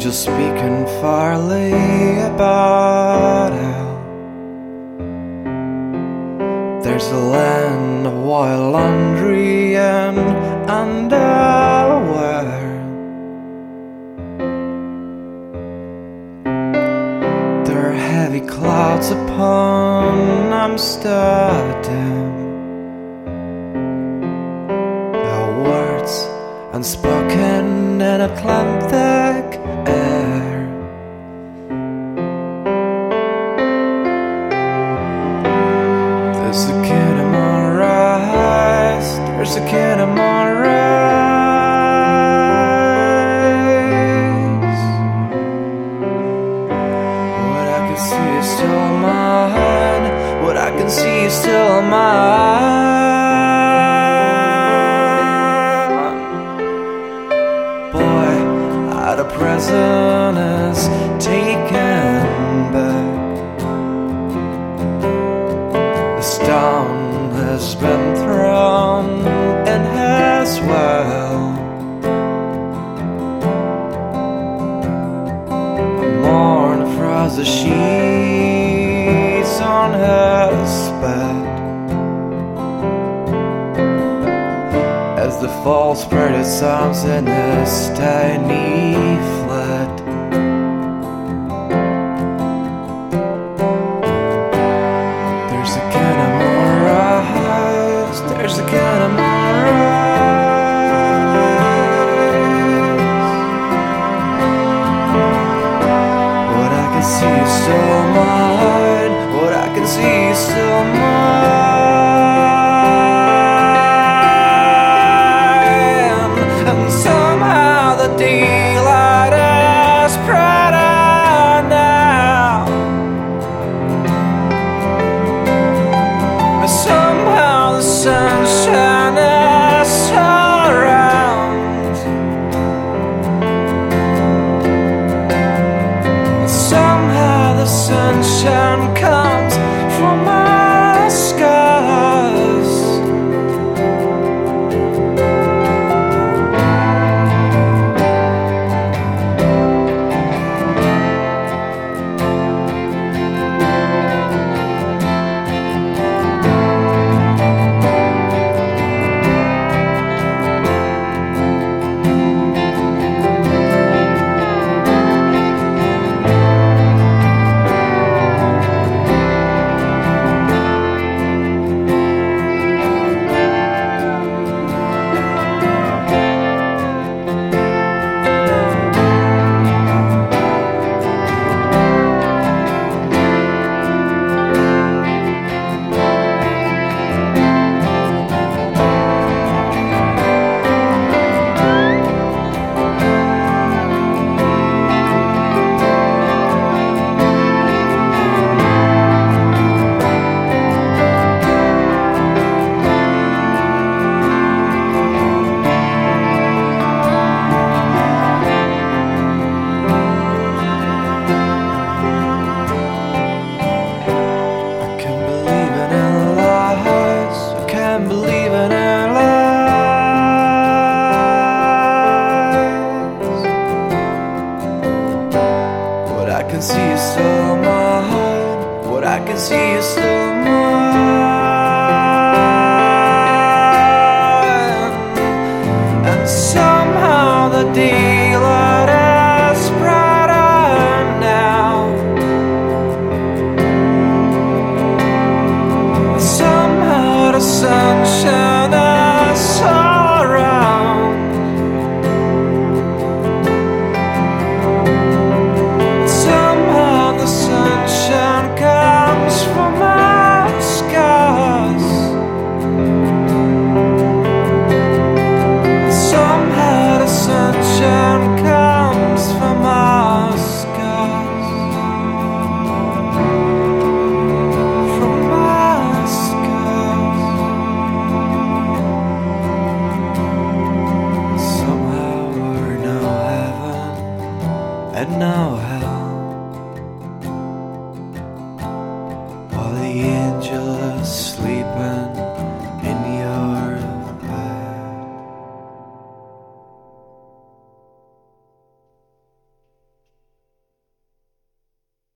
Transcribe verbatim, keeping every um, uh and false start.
just speaking farly about how there's a land of wild laundry and underwear. There are heavy clouds upon Amsterdam. There are words unspoken in Atlantic air. There's a kid in my eyes. There's a kid in my eyes. What I can see is still mine. What I can see is still mine. Boy, out of prison is taken back. The stone has been thrown in his well. Mourn across the sheets on his bed as the false spirit sounds in his tiny flat. There's a kid in my eyes. There's a kid in my eyes. What I can see is still mine. What I can see is still mine. And somehow the daylight is brighter now. And somehow the sunshine is all around. And somehow the sunshine comes from my scars. What I can see is still mine. What I can see is still mine. And somehow the daylight is brighter now. And somehow the sunshine is all around. The sunshine comes from my scars. Somehow the sunshine comes from my scars. From my scars. Somehow we're no heaven and no hell. The angel is sleeping